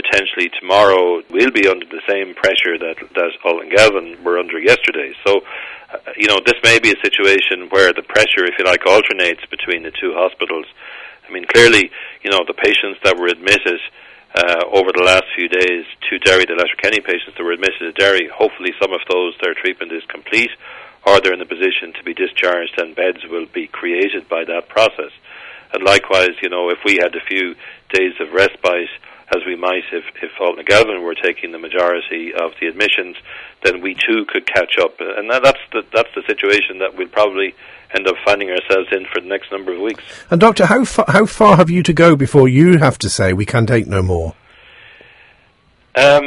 potentially tomorrow we'll be under the same pressure that Ullingalvan were under yesterday. So, this may be a situation where the pressure, if you like, alternates between the two hospitals. I mean, clearly, the patients that were admitted over the last few days to Derry, the Letterkenny patients that were admitted to Derry, hopefully some of those, their treatment is complete, or they're in a position to be discharged, and beds will be created by that process. And likewise, if we had a few days of respite, as we might if Ullingalvan were taking the majority of the admissions, then we too could catch up. And that's the situation that we'll probably end up finding ourselves in for the next number of weeks. And Doctor, how far have you to go before you have to say we can take no more? That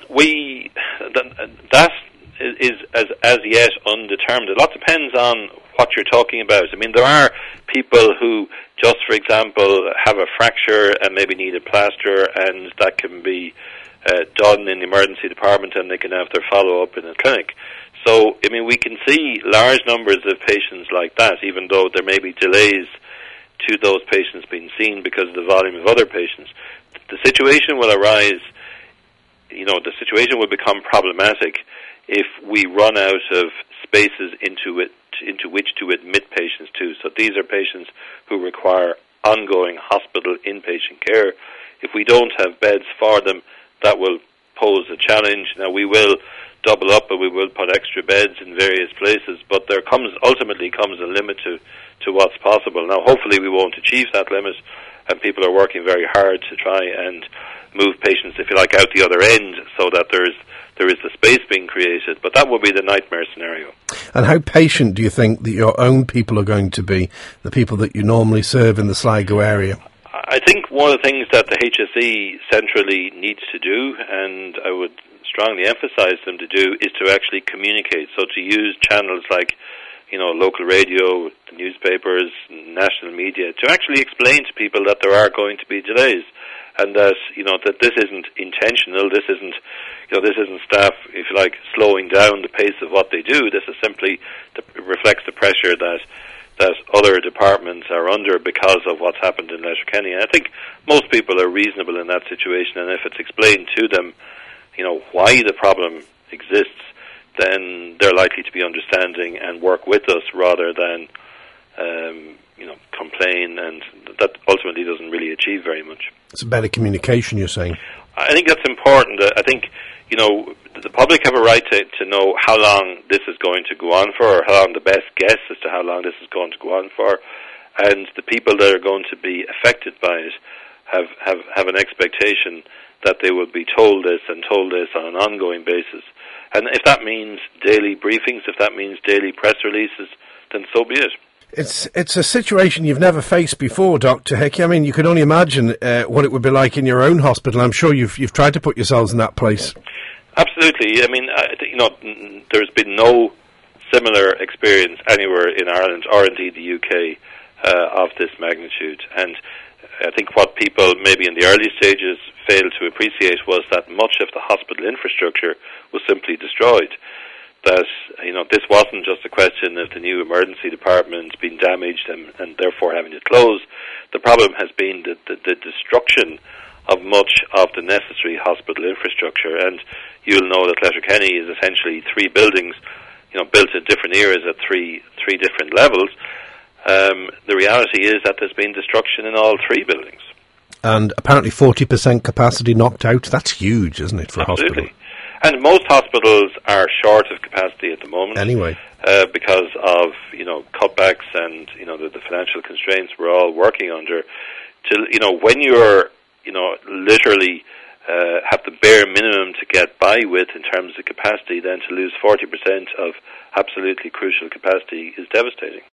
is as yet undetermined. A lot depends on what you're talking about. I mean, there are people who just, for example, have a fracture and maybe need a plaster, and that can be done in the emergency department, and they can have their follow-up in a clinic. So, I mean, we can see large numbers of patients like that, even though there may be delays to those patients being seen because of the volume of other patients. The situation will arise, the situation will become problematic if we run out of spaces into which to admit patients to. So these are patients who require ongoing hospital inpatient care. If we don't have beds for them, that will pose a challenge. Now, we will double up and we will put extra beds in various places, but there ultimately comes a limit to what's possible. Now, hopefully we won't achieve that limit, and people are working very hard to try and move patients, if you like, out the other end so that there is the space being created, but that would be the nightmare scenario. And how patient do you think that your own people are going to be, the people that you normally serve in the Sligo area? I think one of the things that the HSE centrally needs to do, and I would strongly emphasise them to do, is to actually communicate. So to use channels like, local radio, the newspapers, national media, to actually explain to people that there are going to be delays, and that that this isn't intentional. This isn't staff, if you like, slowing down the pace of what they do. This is simply reflects the pressure that other departments are under because of what's happened in Letterkenny. And I think most people are reasonable in that situation, and if it's explained to them, why the problem exists, then they're likely to be understanding and work with us rather than complain, and that ultimately doesn't really achieve very much. It's a better communication, you're saying? I think that's important. I think, the public have a right to know how long this is going to go on for, or how long the best guess as to how long this is going to go on for, and the people that are going to be affected by it have an expectation that they will be told this on an ongoing basis. And if that means daily briefings, if that means daily press releases, then so be it. It's a situation you've never faced before, Dr. Hickey. I mean, you can only imagine what it would be like in your own hospital. I'm sure you've tried to put yourselves in that place. Absolutely. I mean, there's been no similar experience anywhere in Ireland or indeed the UK of this magnitude. And I think what people maybe in the early stages failed to appreciate was that much of the hospital infrastructure was simply destroyed. That, this wasn't just a question of the new emergency department being damaged and therefore having to close. The problem has been the destruction of much of the necessary hospital infrastructure. And you'll know that Letterkenny is essentially three buildings, built in different eras at three different levels. The reality is that there's been destruction in all three buildings. And apparently 40% capacity knocked out. That's huge, isn't it, for Absolutely. a hospital? And most hospitals are short of capacity at the moment. Anyway. Because of, cutbacks and, the financial constraints we're all working under. When you're, literally have the bare minimum to get by with in terms of capacity, then to lose 40% of absolutely crucial capacity is devastating.